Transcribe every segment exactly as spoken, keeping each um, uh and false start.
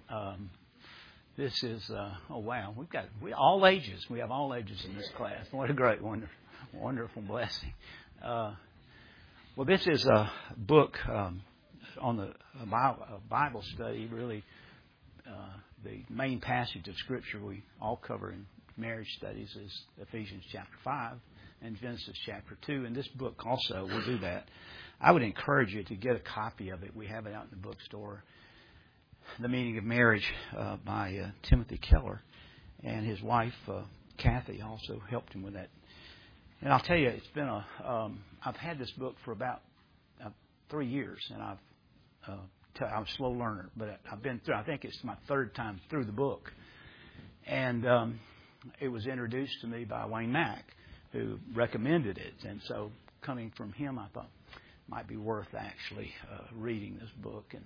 Um, this is, uh, oh wow, we've got we, all ages. We have all ages in this class. What a great, wonder, wonderful blessing. Uh, well, this is a book um, on the Bible, Bible study, really. Uh, the main passage of Scripture we all cover in marriage studies is Ephesians chapter five and Genesis chapter two. And this book also will do that. I would encourage you to get a copy of it. We have it out in the bookstore. The Meaning of Marriage uh, by uh, Timothy Keller. And his wife, uh, Kathy, also helped him with that. And I'll tell you, it's been a, um, I've had this book for about uh, three years, and I've uh, I'm a slow learner, but I've been through, I think it's my third time through the book. And um, it was introduced to me by Wayne Mack, who recommended it. And so coming from him, I thought it might be worth actually uh, reading this book. And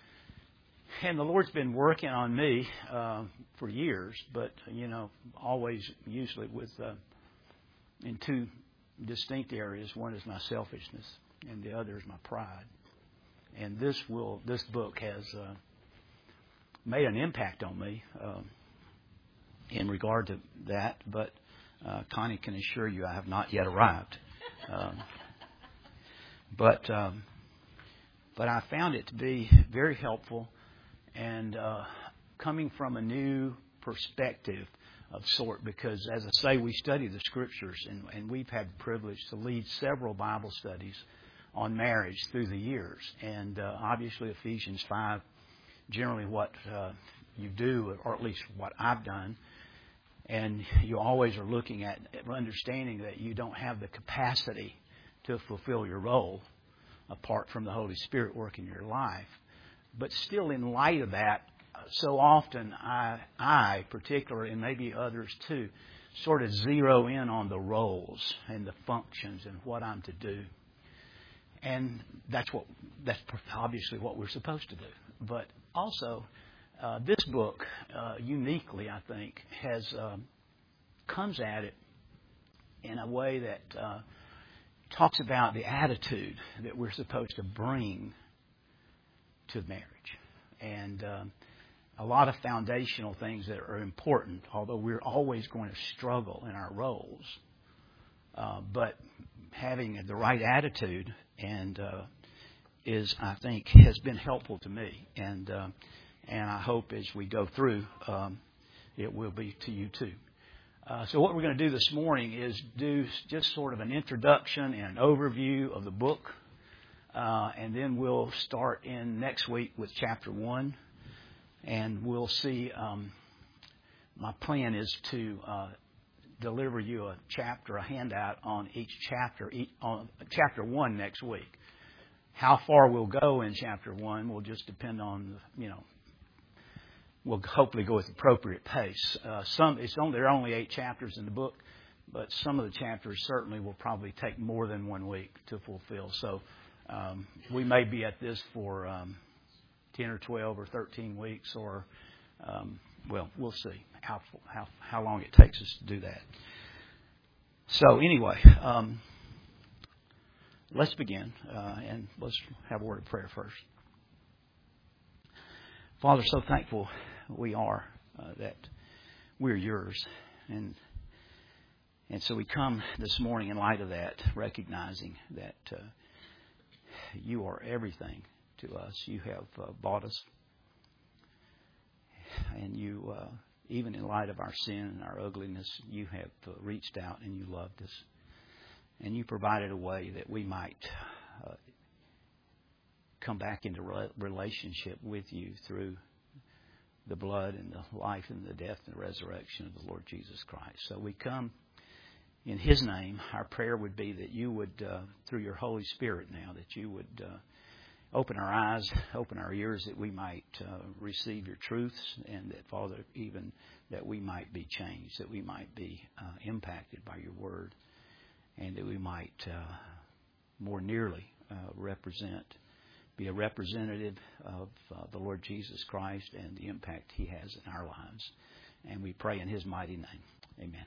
and the Lord's been working on me uh, for years, but, you know, always usually with uh, in two distinct areas. One is my selfishness, and the other is my pride. And this will this book has uh, made an impact on me um, in regard to that. But uh, Connie can assure you I have not yet arrived. Um, but um, but I found it to be very helpful and uh, coming from a new perspective of sort. Because as I say, we study the Scriptures, and, and we've had the privilege to lead several Bible studies on marriage through the years. And uh, obviously Ephesians five, generally what uh, you do, or at least what I've done, and you always are looking at understanding that you don't have the capacity to fulfill your role apart from the Holy Spirit working your life. But still, in light of that, so often I, I particularly, and maybe others too, sort of zero in on the roles and the functions and what I'm to do. And that's what that's obviously what we're supposed to do. But also, uh, this book, uh, uniquely, I think, has um, comes at it in a way that uh, talks about the attitude that we're supposed to bring to marriage, and um, a lot of foundational things that are important. Although we're always going to struggle in our roles, uh, but having the right attitude and uh, is, I think, has been helpful to me, and uh, and I hope as we go through, um, it will be to you too. Uh, so what we're going to do this morning is do just sort of an introduction and an overview of the book, uh, and then we'll start in next week with chapter one, and we'll see. Um, my plan is to Uh, deliver you a chapter, a handout on each chapter, each, on chapter one next week. How far we'll go in chapter one will just depend on, you know, we'll hopefully go with appropriate pace. Uh, some, it's only, there are only eight chapters in the book, but some of the chapters certainly will probably take more than one week to fulfill. So um, we may be at this for um, ten or twelve or thirteen weeks, or um, well, we'll see how how how long it takes us to do that. So anyway, um, let's begin, uh, and let's have a word of prayer first. Father, so thankful we are uh, that we're yours, and and so we come this morning in light of that, recognizing that uh, you are everything to us. You have uh, bought us. And you, uh, even in light of our sin and our ugliness, you have uh, reached out and you loved us. And you provided a way that we might uh, come back into re- relationship with you through the blood and the life and the death and the resurrection of the Lord Jesus Christ. So we come in His name. Our prayer would be that you would, uh, through your Holy Spirit now, that you would Uh, open our eyes, open our ears, that we might uh, receive your truths, and that, Father, even that we might be changed, that we might be uh, impacted by your word, and that we might uh, more nearly uh, represent, be a representative of uh, the Lord Jesus Christ and the impact He has in our lives. And we pray in His mighty name. Amen.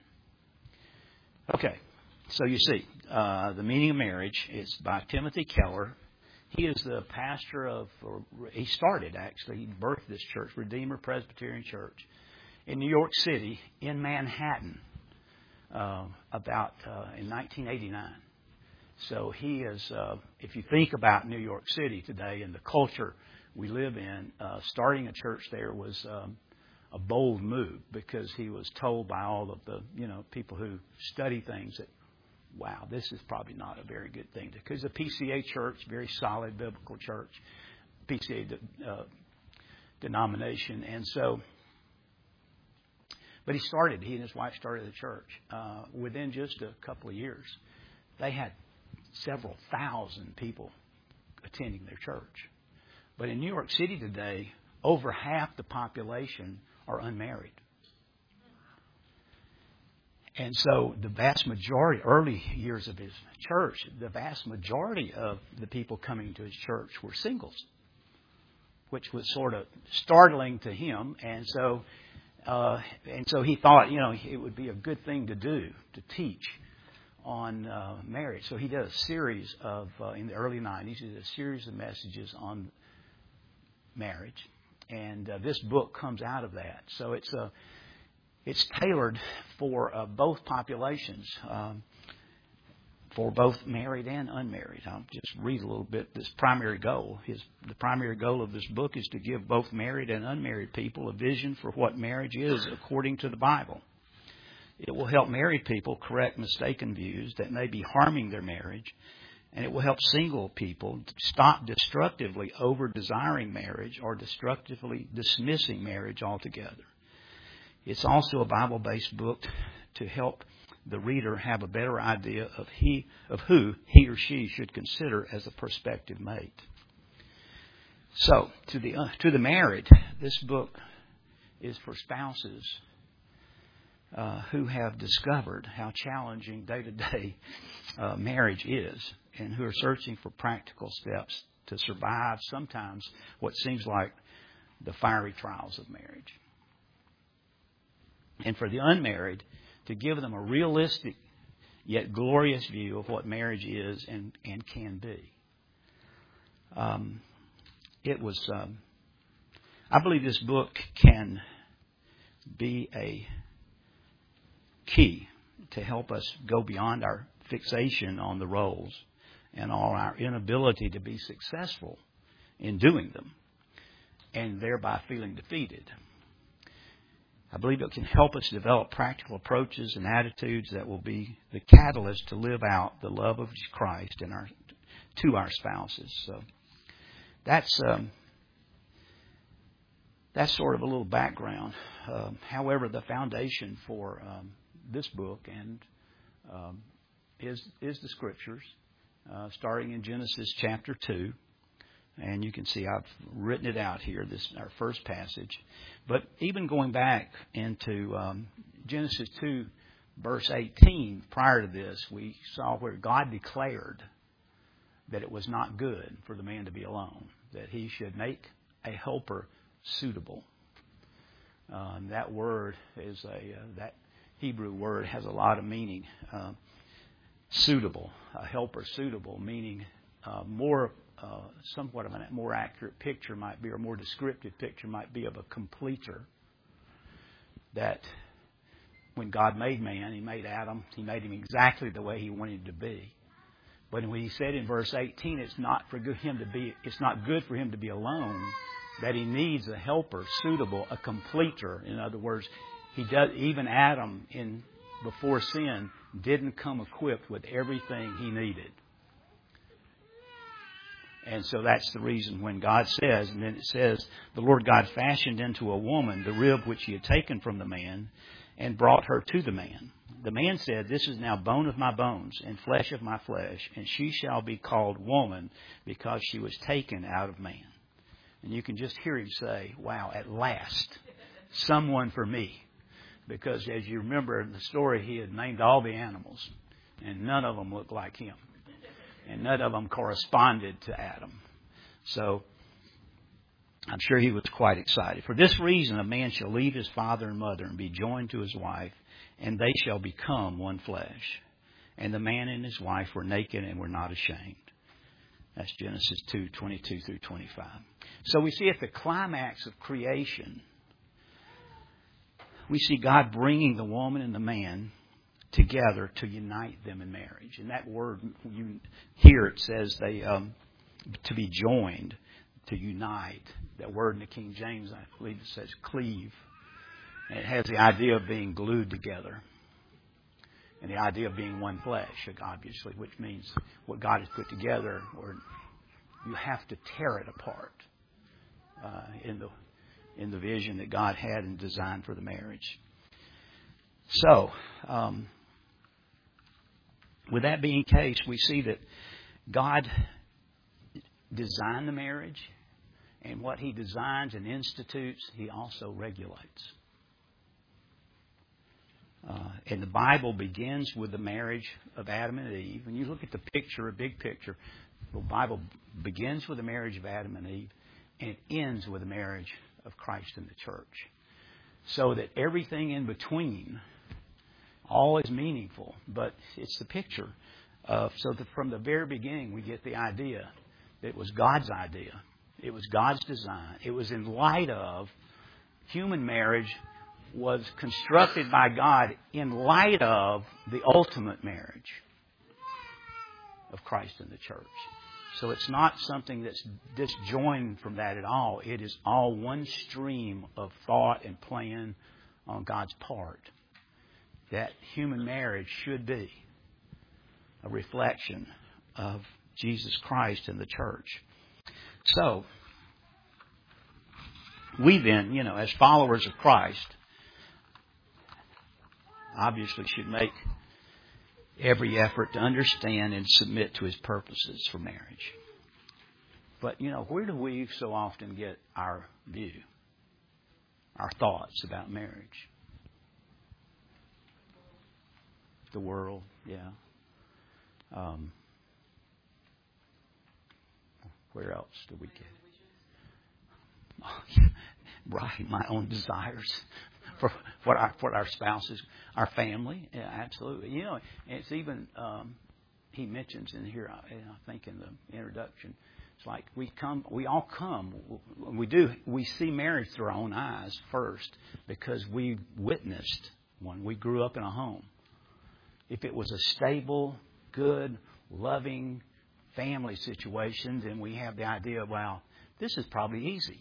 Okay, so you see, uh, The Meaning of Marriage is by Timothy Keller. he is the pastor of, or he started actually, he birthed this church, Redeemer Presbyterian Church, in New York City, in Manhattan, uh, about uh, in nineteen eighty-nine. So he is, uh, if you think about New York City today and the culture we live in, uh, starting a church there was um, a bold move, because he was told by all of the, you know, people who study things that, wow, this is probably not a very good thing. Because the P C A church, very solid biblical church, P C A de, uh, denomination. And so, but he started, he and his wife started the church. Uh, within just a couple of years, they had several thousand people attending their church. But in New York City today, over half the population are unmarried. And so the vast majority, early years of his church, the vast majority of the people coming to his church were singles, which was sort of startling to him. And so, uh, and so he thought, you know, it would be a good thing to do, to teach on uh, marriage. So he did a series of, uh, in the early nineties, he did a series of messages on marriage. And uh, this book comes out of that. So it's a, it's tailored for uh, both populations, um, for both married and unmarried. I'll just read a little bit. This primary goal, his the primary goal of this book is to give both married and unmarried people a vision for what marriage is according to the Bible. It will help married people correct mistaken views that may be harming their marriage, and it will help single people stop destructively over-desiring marriage or destructively dismissing marriage altogether. It's also a Bible-based book to help the reader have a better idea of he of who he or she should consider as a prospective mate. So, to the uh, to the married, this book is for spouses uh, who have discovered how challenging day-to-day uh, marriage is, and who are searching for practical steps to survive sometimes what seems like the fiery trials of marriage. And for the unmarried, to give them a realistic yet glorious view of what marriage is and, and can be. Um, it was, um, I believe this book can be a key to help us go beyond our fixation on the roles and all our inability to be successful in doing them, and thereby feeling defeated. I believe it can help us develop practical approaches and attitudes that will be the catalyst to live out the love of Christ in our, to our spouses. So that's um, that's sort of a little background. Um, however, the foundation for um, this book and um, is is the Scriptures, uh, starting in Genesis chapter two. And you can see I've written it out here, this our first passage. But even going back into um, Genesis two, verse eighteen, prior to this, we saw where God declared that it was not good for the man to be alone, that he should make a helper suitable. Um, that word is a uh, that Hebrew word has a lot of meaning. Uh, suitable, a helper suitable, meaning uh, more. Uh, somewhat of a more accurate picture might be, or more descriptive picture might be, of a completer. That when God made man, He made Adam, He made him exactly the way He wanted to be. But when He said in verse eighteen, it's not for him to be, it's not good for him to be alone. That he needs a helper suitable, a completer. In other words, he does. Even Adam, in before sin, didn't come equipped with everything he needed. And so that's the reason when God says, and then it says, the Lord God fashioned into a woman the rib which He had taken from the man and brought her to the man. The man said, this is now bone of my bones and flesh of my flesh, and she shall be called woman because she was taken out of man. And you can just hear him say, wow, at last, someone for me. Because as you remember in the story, he had named all the animals, and none of them looked like him. And none of them corresponded to Adam. So I'm sure he was quite excited. For this reason, a man shall leave his father and mother and be joined to his wife, and they shall become one flesh. And the man and his wife were naked and were not ashamed. That's Genesis two, twenty-two through twenty-five. So we see at the climax of creation, we see God bringing the woman and the man together to unite them in marriage. And that word, you, here it says they um, to be joined, to unite. That word in the King James, I believe it says cleave. And it has the idea of being glued together. And the idea of being one flesh, obviously, which means what God has put together, or you have to tear it apart uh, in the in the vision that God had and designed for the marriage. So, um, with that being the case, we see that God designed the marriage, and what He designs and institutes, He also regulates. Uh, and the Bible begins with the marriage of Adam and Eve. When you look at the picture, a big picture, the Bible begins with the marriage of Adam and Eve, and it ends with the marriage of Christ and the church. So that everything in between, all is meaningful, but it's the picture of, so that from the very beginning we get the idea that it was God's idea. It was God's design. It was in light of human marriage was constructed by God in light of the ultimate marriage of Christ and the church. So it's not something that's disjoined from that at all. It is all one stream of thought and plan on God's part. That human marriage should be a reflection of Jesus Christ and the church. So, we then, you know, as followers of Christ, obviously should make every effort to understand and submit to His purposes for marriage. But, you know, where do we so often get our view, our thoughts about marriage? The world, yeah. Um, where else do we get? Right, my own desires. For what our what our spouses, our family, yeah, absolutely. You know, it's even um, he mentions in here. I, I think in the introduction, it's like we come, we all come. We do. We see marriage through our own eyes first because we witnessed one. We grew up in a home. If it was a stable, good, loving family situation, then we have the idea, wow, this is probably easy.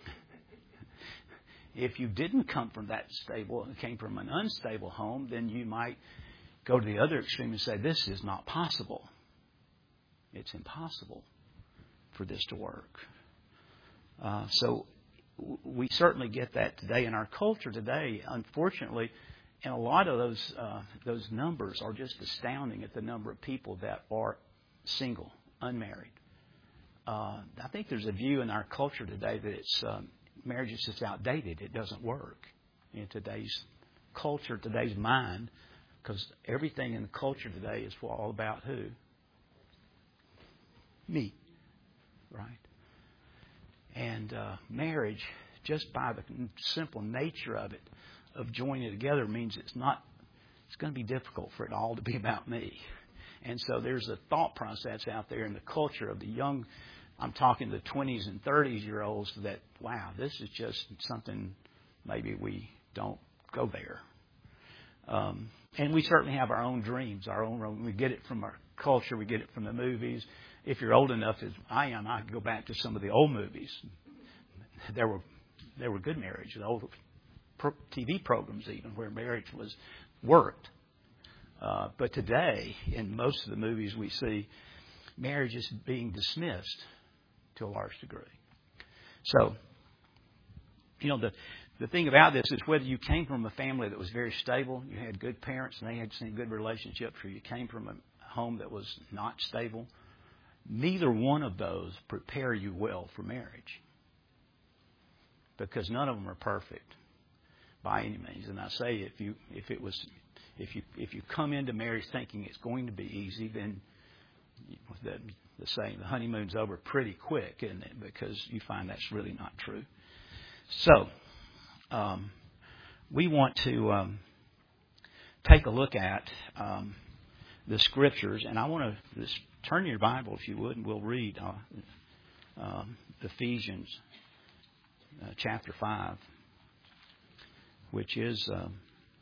If you didn't come from that stable and came from an unstable home, then you might go to the other extreme and say, this is not possible. It's impossible for this to work. Uh, so we certainly get that today in our culture today. Unfortunately, and a lot of those uh, those numbers are just astounding at the number of people that are single, unmarried. Uh, I think there's a view in our culture today that it's um, marriage is just outdated. It doesn't work in today's culture, today's mind, because everything in the culture today is all about who? Me, right? And uh, marriage, just by the simple nature of it, of joining it together, means it's not. It's going to be difficult for it all to be about me. And so there's a thought process out there in the culture of the young. I'm talking the twenties and thirties year olds that, wow, this is just something, maybe we don't go there. Um, and we certainly have our own dreams, our own, we get it from our culture, we get it from the movies. If you're old enough as I am, I can go back to some of the old movies. There were, there were good marriages, the old T V programs even, where marriage was worked. Uh, but today, in most of the movies we see, marriage is being dismissed to a large degree. So, you know, the the thing about this is whether you came from a family that was very stable, you had good parents and they had seen good relationships, or you came from a home that was not stable, neither one of those prepare you well for marriage. Because none of them are perfect by any means. And I say if you if it was if you if you come into marriage thinking it's going to be easy, then the, the saying, the honeymoon's over pretty quick, isn't it? Because you find that's really not true. So, um, we want to um, take a look at um, the Scriptures, and I want to, this turn your Bible, if you would, and we'll read uh, um, Ephesians uh, chapter five, which is uh,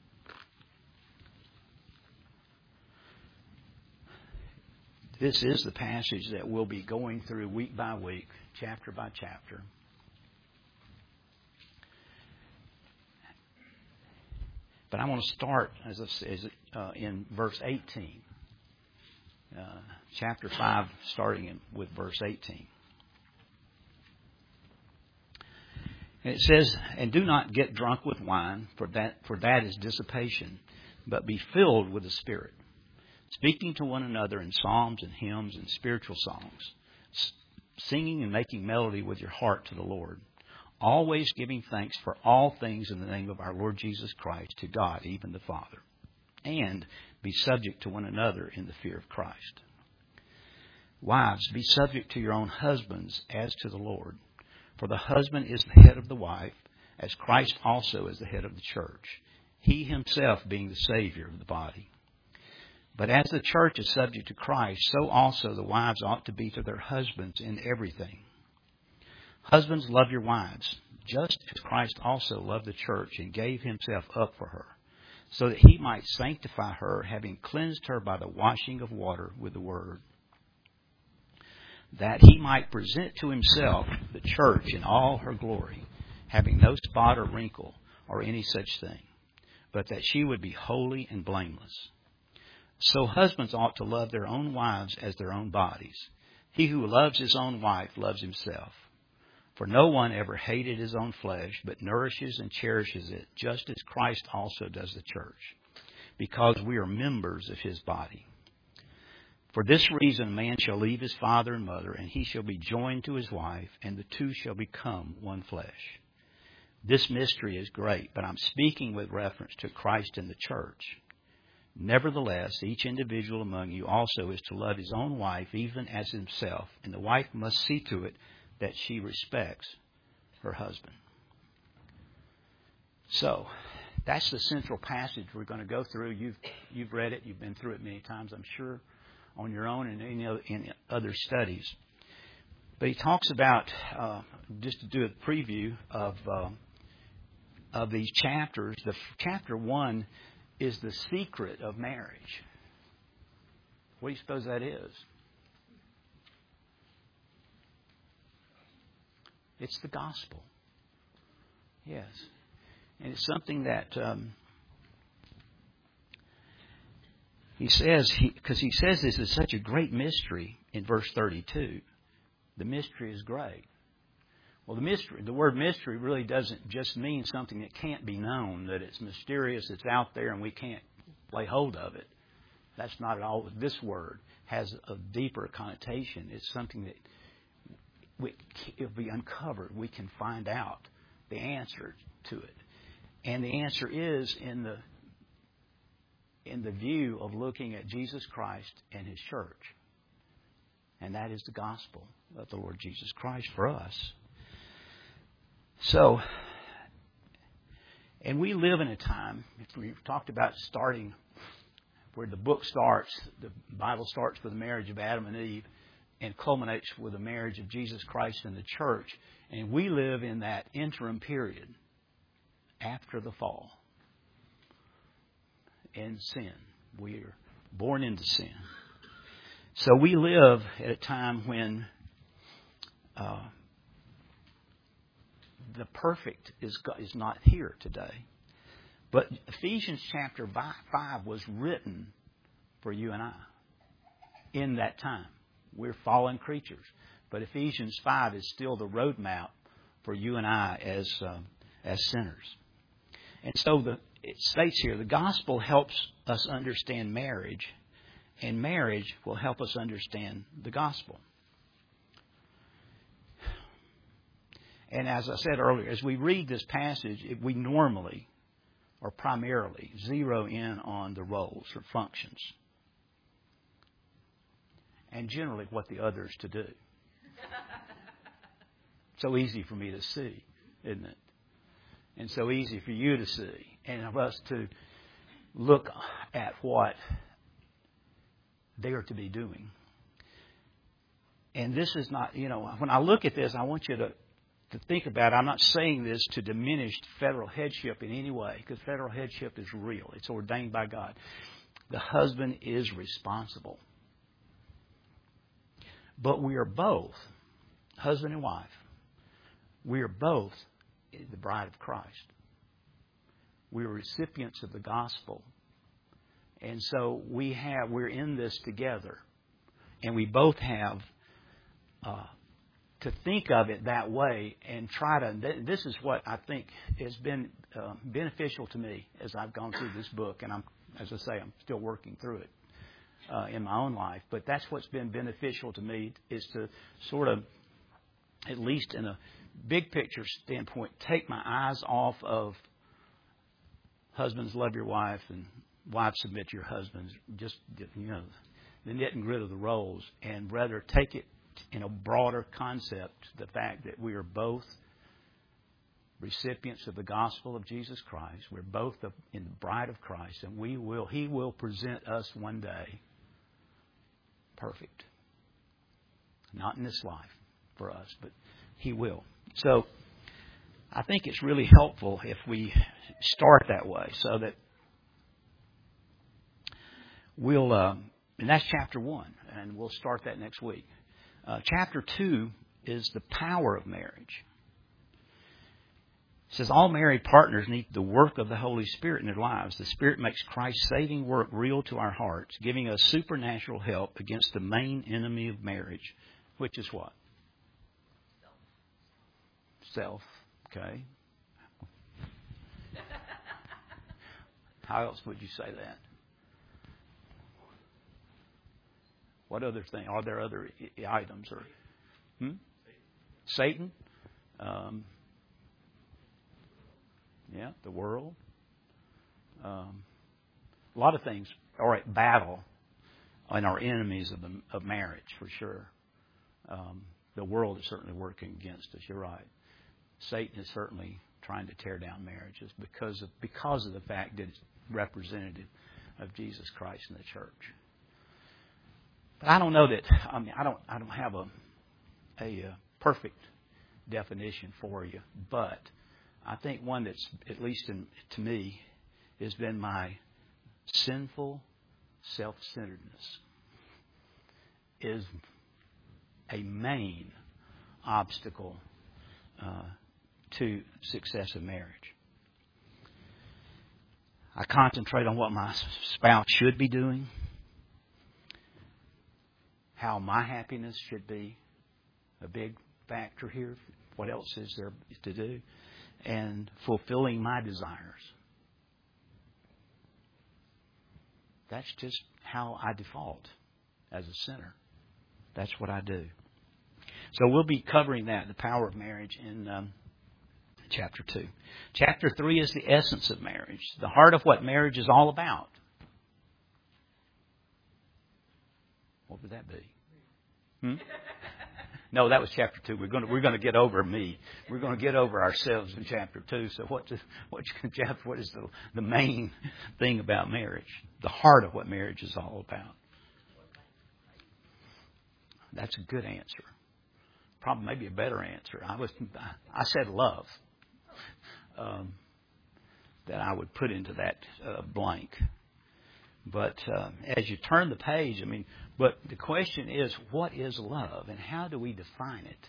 this is the passage that we'll be going through week by week, chapter by chapter. But I want to start as, as uh, in verse eighteen. Uh, chapter five, starting in, with verse eighteen. And it says, "And do not get drunk with wine, for that for that is dissipation, but be filled with the Spirit, speaking to one another in psalms and hymns and spiritual songs, singing and making melody with your heart to the Lord, always giving thanks for all things in the name of our Lord Jesus Christ to God, even the Father. And be subject to one another in the fear of Christ. Wives, be subject to your own husbands as to the Lord. For the husband is the head of the wife, as Christ also is the head of the church, he himself being the Savior of the body. But as the church is subject to Christ, so also the wives ought to be to their husbands in everything. Husbands, love your wives, just as Christ also loved the church and gave himself up for her, so that he might sanctify her, having cleansed her by the washing of water with the word, that he might present to himself the church in all her glory, having no spot or wrinkle or any such thing, but that she would be holy and blameless. So husbands ought to love their own wives as their own bodies. He who loves his own wife loves himself. For no one ever hated his own flesh, but nourishes and cherishes it, just as Christ also does the church, because we are members of his body. For this reason, a man shall leave his father and mother, and he shall be joined to his wife, and the two shall become one flesh. This mystery is great, but I'm speaking with reference to Christ and the church. Nevertheless, each individual among you also is to love his own wife, even as himself, and the wife must see to it that she respects her husband." So, that's the central passage we're going to go through. You've you've read it. You've been through it many times, I'm sure, on your own and in, in other studies. But he talks about, uh, just to do a preview of uh, of these chapters. The chapter one is the secret of marriage. What do you suppose that is? It's the gospel. Yes. And it's something that um, he says, because he, he says this is such a great mystery in verse thirty-two. The mystery is great. Well, the mystery, the word mystery really doesn't just mean something that can't be known, that it's mysterious, it's out there, and we can't lay hold of it. That's not at all. This word has a deeper connotation. It's something that We, if we uncover, we can find out the answer to it. And the answer is in the in the view of looking at Jesus Christ and his church. And that is the gospel of the Lord Jesus Christ for us. So, and we live in a time, if we've talked about starting where the book starts, the Bible starts with the marriage of Adam and Eve, and culminates with the marriage of Jesus Christ and the church. And we live in that interim period after the fall. In sin. We are born into sin. So we live at a time when uh, the perfect is, is not here today. But Ephesians chapter five was written for you and I in that time. We're fallen creatures. But Ephesians five is still the roadmap for you and I as uh, as sinners. And so the, it states here, the gospel helps us understand marriage, and marriage will help us understand the gospel. And as I said earlier, as we read this passage, we normally or primarily zero in on the roles or functions. And generally what the other is to do. So easy for me to see, isn't it? And so easy for you to see. And of us to look at what they are to be doing. and this is not, you know, when I look at this, I want you to, to think about it. I'm not saying this to diminish federal headship in any way, because federal headship is real. It's ordained by God. The husband is responsible. But we are both, husband and wife, we are both the bride of Christ. We are recipients of the gospel. And so we have, we're in this together. And we both have uh, to think of it that way and try to, this is what I think has been uh, beneficial to me as I've gone through this book. And I'm, as I say, I'm still working through it uh, in my own life. But that's what's been beneficial to me, is to sort of, at least in a big picture standpoint, take my eyes off of husbands, love your wife, and wives, submit to your husbands. Just, you know, the knit and grit of the roles, and rather take it in a broader concept, the fact that we are both recipients of the gospel of Jesus Christ. We're both the, in the bride of Christ, and we will, He will present us one day perfect. Not in this life for us, but He will. So I think it's really helpful if we start that way, so that we'll, uh, and that's chapter one, and we'll start that next week. Uh, chapter two is the power of marriage. It says all married partners need the work of the Holy Spirit in their lives. The Spirit makes Christ's saving work real to our hearts, giving us supernatural help against the main enemy of marriage, which is what? Self. Okay. How else would you say that? What other thing? Are there other items? Or hmm? Satan? Um, yeah, the world. Um, a lot of things are at battle and are enemies of, the, of marriage, for sure. Um, the world is certainly working against us. You're right. Satan is certainly trying to tear down marriages because of because of the fact that it's representative of Jesus Christ in the church. But I don't know that. I mean, I don't. I don't have a a uh, perfect definition for you, but I think one that's, at least in, to me, has been my sinful self-centeredness is a main obstacle uh, to success in marriage. I concentrate on what my spouse should be doing, how my happiness should be a big factor here. What else is there to do? And fulfilling my desires. That's just how I default as a sinner. That's what I do. So we'll be covering that, the power of marriage, in um, chapter two. Chapter three is the essence of marriage, the heart of what marriage is all about. What would that be? Hmm? No, that was chapter two. We're going to we're going to get over me. We're going to get over ourselves in chapter two. So what does what chapter what is the the main thing about marriage? The heart of what marriage is all about. That's a good answer. Probably maybe a better answer. I was I said love. Um, that I would put into that uh, blank. But uh, as you turn the page, I mean, but the question is, what is love, and how do we define it?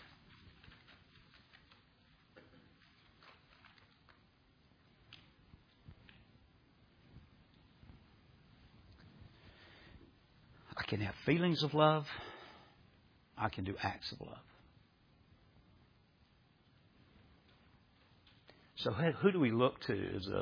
I can have feelings of love. I can do acts of love. So who do we look to as a,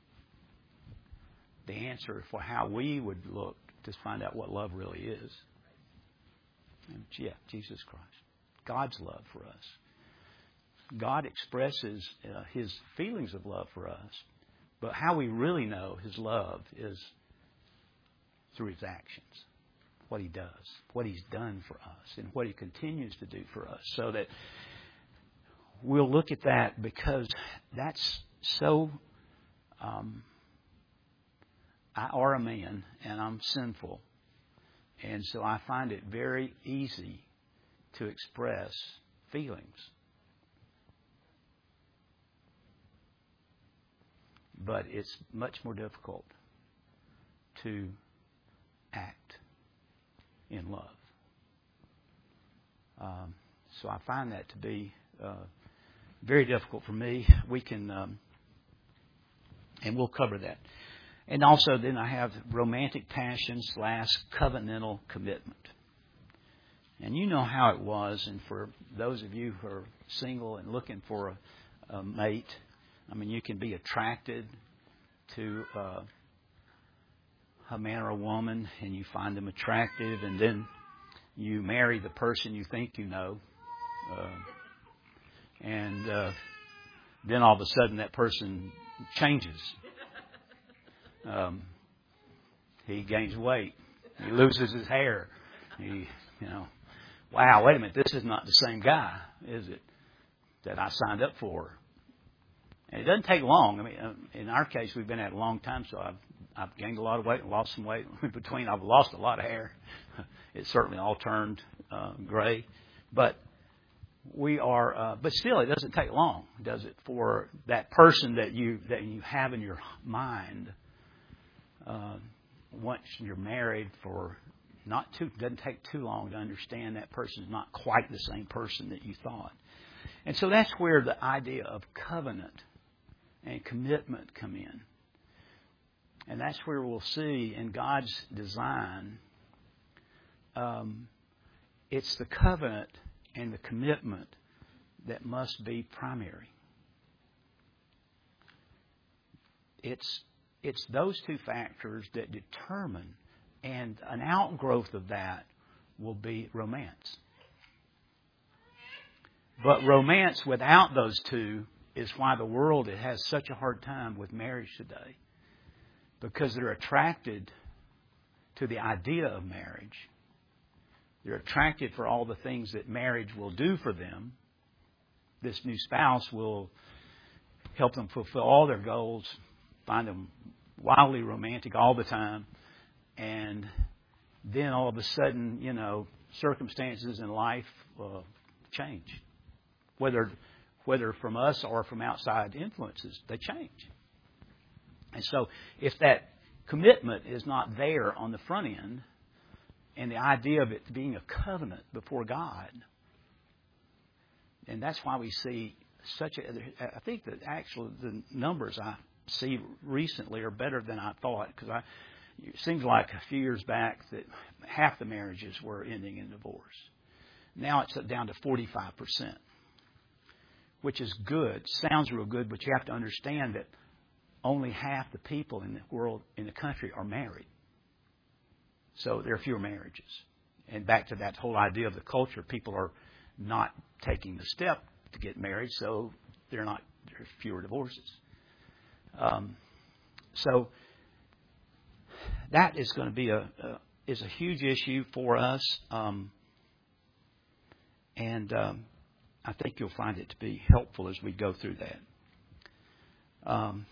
the answer for how we would look to find out what love really is? And yeah, Jesus Christ. God's love for us. God expresses uh, His feelings of love for us, but how we really know His love is through His actions. What He does, what He's done for us, and what He continues to do for us. So that we'll look at that, because that's so... Um, I are a man, and I'm sinful. And so I find it very easy to express feelings. But it's much more difficult to act in love. Um, so I find that to be uh, very difficult for me. We can, um, and we'll cover that. And also then I have romantic passion slash covenantal commitment. And you know how it was, and for those of you who are single and looking for a, a mate, I mean, you can be attracted to uh, a man or a woman, and you find them attractive, and then you marry the person you think you know, uh, and uh, then all of a sudden that person changes. Um, he gains weight. He loses his hair. He, you know, wow, wait a minute, this is not the same guy, is it, that I signed up for? And it doesn't take long. I mean, in our case, we've been at it a long time, so I've I've gained a lot of weight and lost some weight. In between, I've lost a lot of hair. It's certainly all turned uh, gray. But we are, uh, but still, it doesn't take long, does it, for that person that you that you have in your mind. Uh, once you're married, for not too doesn't take too long to understand that person is not quite the same person that you thought. And so that's where the idea of covenant and commitment come in. And that's where we'll see in God's design, um, it's the covenant and the commitment that must be primary. It's it's those two factors that determine, and an outgrowth of that will be romance. But romance without those two is why the world has such a hard time with marriage today. Because they're attracted to the idea of marriage. They're attracted for all the things that marriage will do for them. This new spouse will help them fulfill all their goals, find them wildly romantic all the time, and then all of a sudden, you know, circumstances in life uh, change. Whether whether from us or from outside influences, they change. And so if that commitment is not there on the front end, and the idea of it being a covenant before God, and that's why we see such a, I think that actually the numbers I see recently are better than I thought, because I, it seems like a few years back that half the marriages were ending in divorce. Now it's down to forty-five percent, which is good. Sounds real good, but you have to understand that only half the people in the world, in the country, are married. So there are fewer marriages. And back to that whole idea of the culture, people are not taking the step to get married, so they're not. There are fewer divorces. Um, so that is going to be a, a is a huge issue for us, um, and um, I think you'll find it to be helpful as we go through that. Um,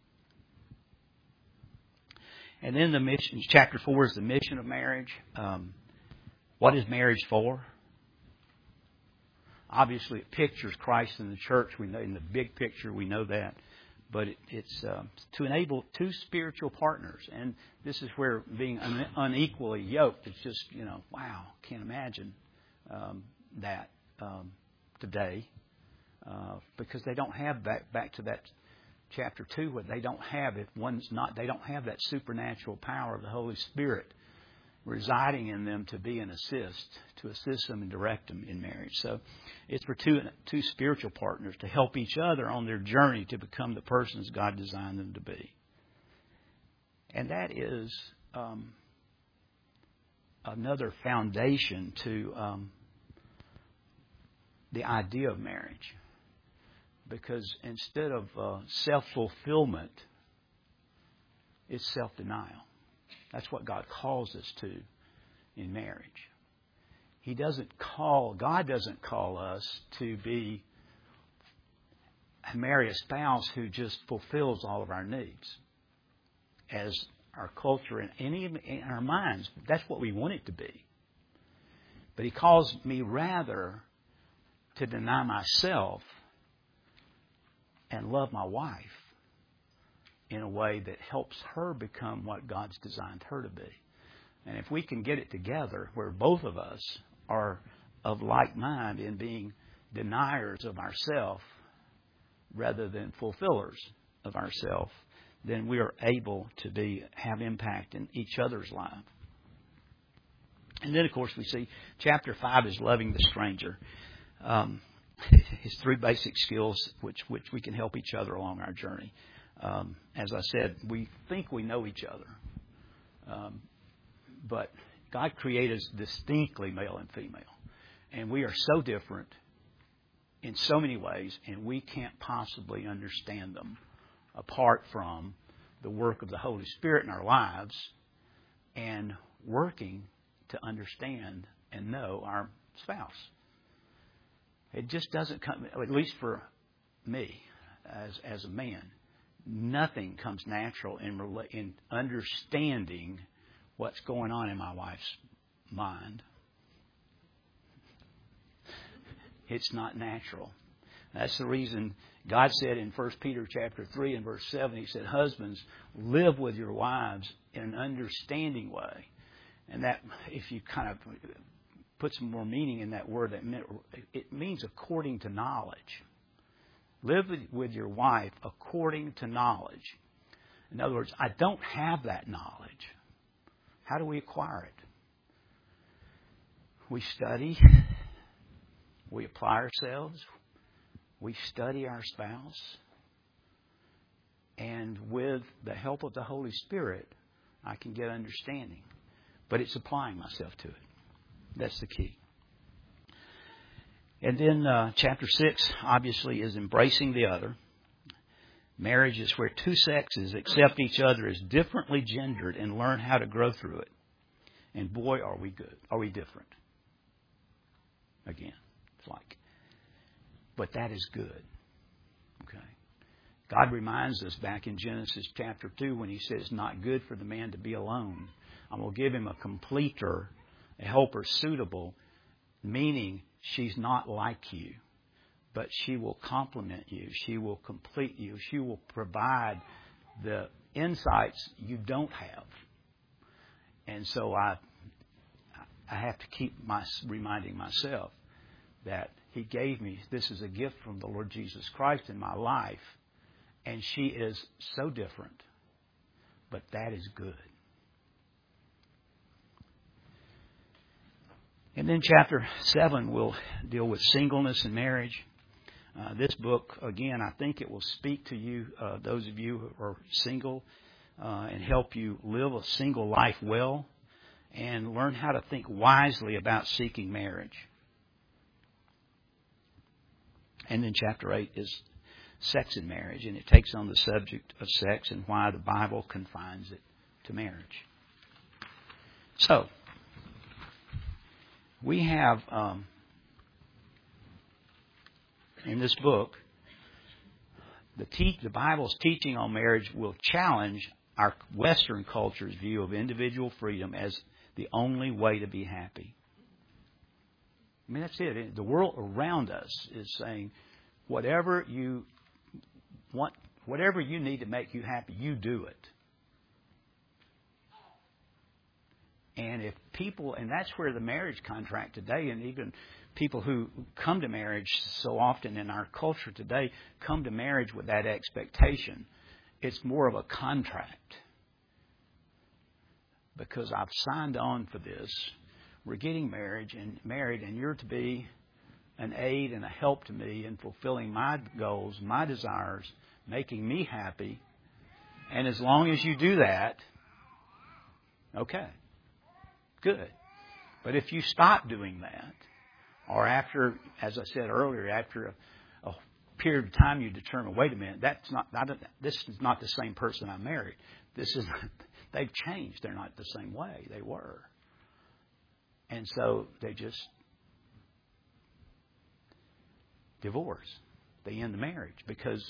And then the mission, chapter four is the mission of marriage. Um, what is marriage for? Obviously, it pictures Christ in the church. We know in the big picture, we know that. But it, it's uh, to enable two spiritual partners. And this is where being un- unequally yoked, it's just, you know, wow, can't imagine um, that um, today. Uh, because they don't have, back, back to that chapter two, what they don't have, if one's not, they don't have that supernatural power of the Holy Spirit residing in them to be an assist, to assist them and direct them in marriage. So it's for two two spiritual partners to help each other on their journey to become the persons God designed them to be. And that is um, another foundation to um, the idea of marriage. Because instead of uh, self-fulfillment, it's self-denial. That's what God calls us to in marriage. He doesn't call, God doesn't call us to be, marry a spouse who just fulfills all of our needs. As our culture and any in our minds, that's what we want it to be. But He calls me rather to deny myself and love my wife in a way that helps her become what God's designed her to be. And if we can get it together where both of us are of like mind in being deniers of ourself rather than fulfillers of ourself, then we are able to be have impact in each other's life. And then, of course, we see chapter five is loving the stranger. Um, his three basic skills which, which we can help each other along our journey. Um, as I said, we think we know each other. Um, but God created us distinctly male and female. And we are so different in so many ways, and we can't possibly understand them apart from the work of the Holy Spirit in our lives and working to understand and know our spouse. It just doesn't come, at least for me as as a man, nothing comes natural in, in understanding what's going on in my wife's mind. It's not natural. That's the reason God said in First Peter chapter three and verse seven, He said, husbands, live with your wives in an understanding way. And that, if you kind of put some more meaning in that word, that meant, it means according to knowledge. Live with your wife according to knowledge. In other words, I don't have that knowledge. How do we acquire it? We study. We apply ourselves. We study our spouse. And with the help of the Holy Spirit, I can get understanding. But it's applying myself to it. That's the key. And then uh, chapter six, obviously, is embracing the other. Marriage is where two sexes accept each other as differently gendered and learn how to grow through it. And boy, are we good. Are we different? Again, it's like. But that is good. Okay. God reminds us back in Genesis chapter two when He says, it's not good for the man to be alone. I'm going to give him a completer, a helper suitable, meaning she's not like you, but she will complement you. She will complete you. She will provide the insights you don't have. And so I, I have to keep my reminding myself that He gave me, this is a gift from the Lord Jesus Christ in my life, and she is so different, but that is good. And then chapter seven will deal with singleness and marriage. Uh, this book, again, I think it will speak to you, uh, those of you who are single, uh, and help you live a single life well and learn how to think wisely about seeking marriage. And then chapter eight is sex and marriage, and it takes on the subject of sex and why the Bible confines it to marriage. So, we have, um, in this book, the, te- the Bible's teaching on marriage will challenge our Western culture's view of individual freedom as the only way to be happy. I mean, that's it. The world around us is saying, whatever you want, whatever you need to make you happy, you do it. And if people, and that's where the marriage contract today, and even people who come to marriage so often in our culture today, come to marriage with that expectation. It's more of a contract. Because I've signed on for this. We're getting married and married, and you're to be an aid and a help to me in fulfilling my goals, my desires, making me happy. And as long as you do that, okay. Good. But if you stop doing that, or after, as I said earlier, after a, a period of time you determine, wait a minute, that's not, I don't, this is not the same person I married. This is, they've changed. They're not the same way they were. And so they just divorce. They end the marriage because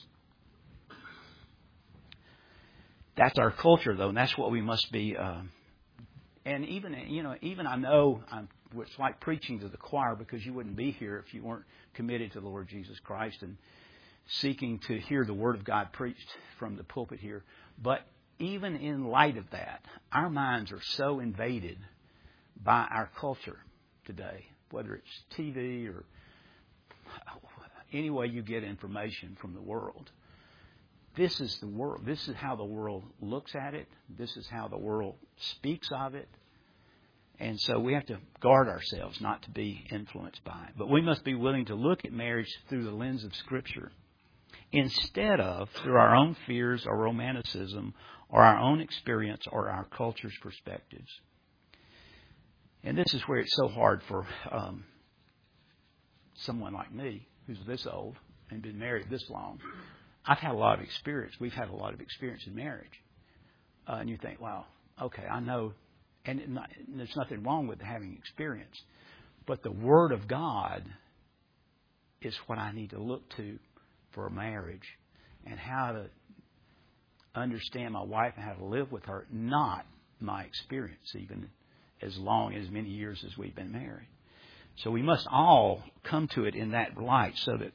that's our culture, though, and that's what we must be. Uh, And even, you know, even I know I'm it's like preaching to the choir, because you wouldn't be here if you weren't committed to the Lord Jesus Christ and seeking to hear the Word of God preached from the pulpit here. But even in light of that, our minds are so invaded by our culture today, whether it's T V or any way you get information from the world. This is the world. This is how the world looks at it. This is how the world speaks of it. And so we have to guard ourselves not to be influenced by it. But we must be willing to look at marriage through the lens of Scripture instead of through our own fears or romanticism or our own experience or our culture's perspectives. And this is where it's so hard for um, someone like me, who's this old and been married this long. I've had a lot of experience. We've had a lot of experience in marriage. Uh, and you think, wow, okay, I know. And, it not, and there's nothing wrong with having experience. But the Word of God is what I need to look to for a marriage, and how to understand my wife and how to live with her, not my experience, even as long as many years as we've been married. So we must all come to it in that light, so that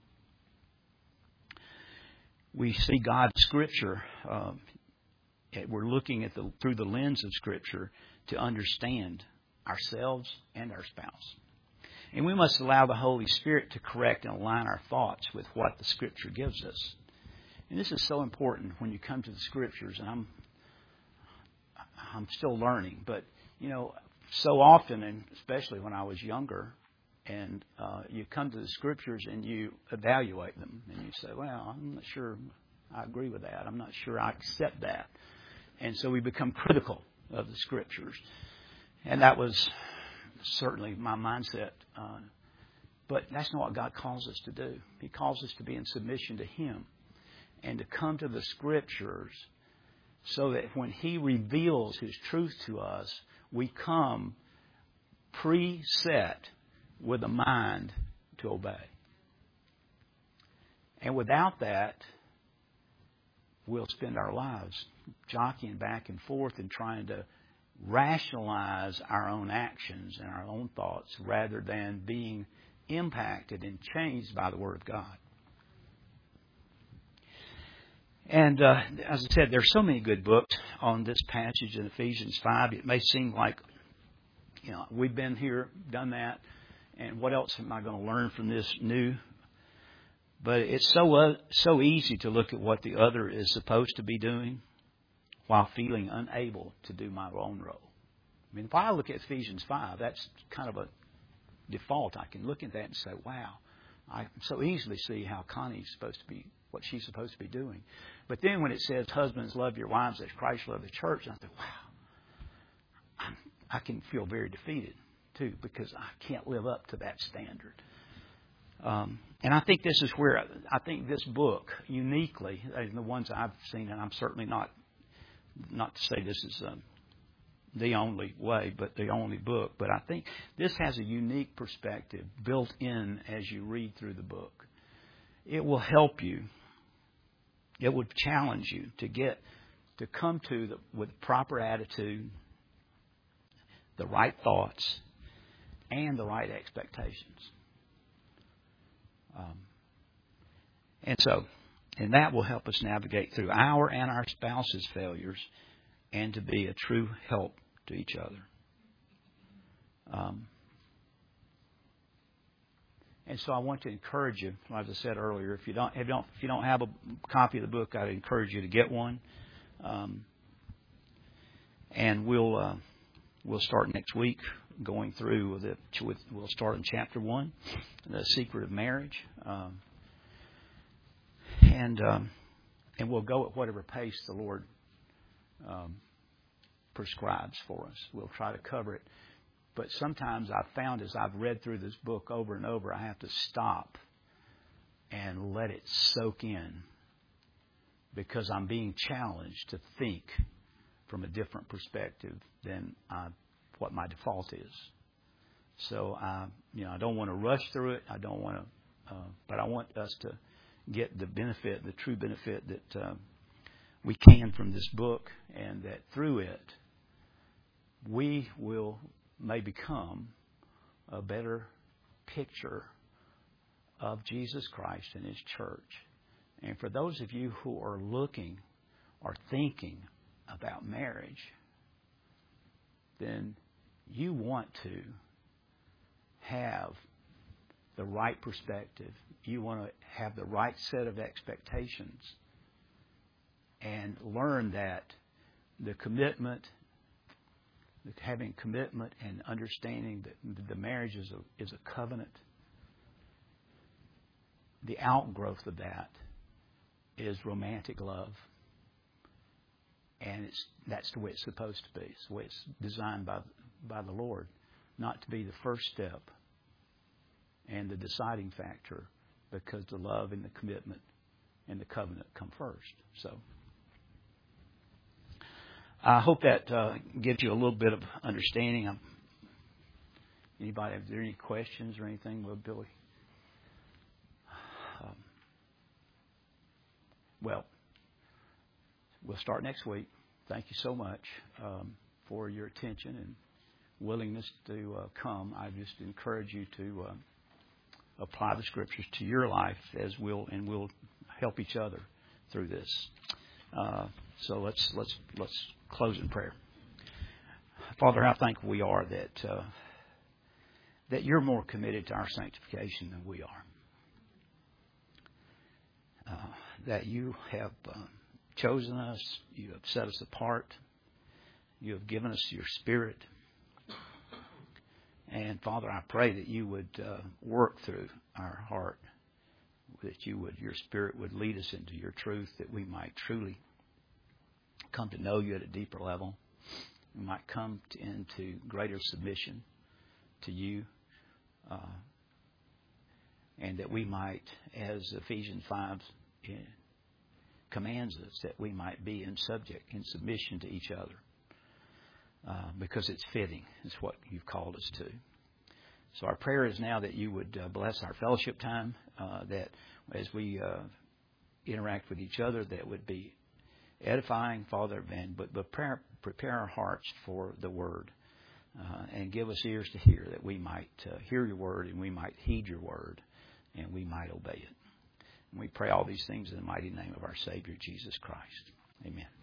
we see God's Scripture. Um, we're looking at the through the lens of Scripture to understand ourselves and our spouse. And we must allow the Holy Spirit to correct and align our thoughts with what the Scripture gives us. And this is so important when you come to the Scriptures. And I'm I'm still learning, but you know, so often, and especially when I was younger, and uh, you come to the Scriptures and you evaluate them, and you say, well, I'm not sure I agree with that. I'm not sure I accept that. And so we become critical of the Scriptures. And that was certainly my mindset. Uh, but that's not what God calls us to do. He calls us to be in submission to Him and to come to the Scriptures so that when He reveals His truth to us, we come preset with a mind to obey. And without that, we'll spend our lives jockeying back and forth and trying to rationalize our own actions and our own thoughts rather than being impacted and changed by the Word of God. And uh, as I said, there's so many good books on this passage in Ephesians five. It may seem like, you know, we've been here, done that, and what else am I going to learn from this new? But it's so uh, so easy to look at what the other is supposed to be doing while feeling unable to do my own role. I mean, if I look at Ephesians five, that's kind of a default. I can look at that and say, wow, I so easily see how Connie's supposed to be, what she's supposed to be doing. But then when it says, husbands, love your wives as Christ loved the church, I think, wow, I'm, I can feel very defeated, too, because I can't live up to that standard. Um, and I think this is where, I think this book, uniquely, and the ones I've seen, and I'm certainly not, not to say this is um, the only way, but the only book, but I think this has a unique perspective built in as you read through the book. It will help you. It would challenge you to get, to come to the, with proper attitude, the right thoughts, and the right expectations. Um, and so, and that will help us navigate through our and our spouse's failures and to be a true help to each other. Um, and so I want to encourage you, as I said earlier, if you don't, if you don't, if you don't have a copy of the book, I'd encourage you to get one. Um, and we'll uh, we'll start next week going through the. With, we'll start in chapter one, the secret of marriage, um, and um, and we'll go at whatever pace the Lord um, prescribes for us. We'll try to cover it. But sometimes I've found as I've read through this book over and over, I have to stop and let it soak in because I'm being challenged to think from a different perspective than I, what my default is. So I, you know, I don't want to rush through it. I don't want to, uh, but I want us to get the benefit, the true benefit that uh, we can from this book, and that through it we will may become a better picture of Jesus Christ and His church. And for those of you who are looking or thinking about marriage, then you want to have the right perspective. You want to have the right set of expectations and learn that the commitment, having commitment and understanding that the marriage is a, is a covenant, the outgrowth of that is romantic love. And it's that's the way it's supposed to be. It's the way it's designed by by the Lord, not to be the first step and the deciding factor, because the love and the commitment and the covenant come first. So I hope that uh, gives you a little bit of understanding. Um, anybody, have there any questions or anything? Well, Billy. Um, well. We'll start next week. Thank you so much um, for your attention and willingness to uh, come. I just encourage you to uh, apply the Scriptures to your life as we'll and we'll help each other through this. Uh, so let's let's let's close in prayer. Father, how thankful we are that uh, that you're more committed to our sanctification than we are. Uh, that you have. Uh, chosen us, you have set us apart, you have given us your Spirit. And Father, I pray that you would uh, work through our heart, that you would, your Spirit would lead us into your truth, that we might truly come to know you at a deeper level. We might come to, into greater submission to you, uh, and that we might, as Ephesians five in, commands us, that we might be in subject, in submission to each other, uh, because it's fitting. It's what you've called us to. So our prayer is now that you would uh, bless our fellowship time, uh, that as we uh, interact with each other, that would be edifying, Father, and but, but prepare, prepare our hearts for the Word, uh, and give us ears to hear, that we might uh, hear your Word and we might heed your Word and we might obey it. And we pray all these things in the mighty name of our Savior, Jesus Christ. Amen.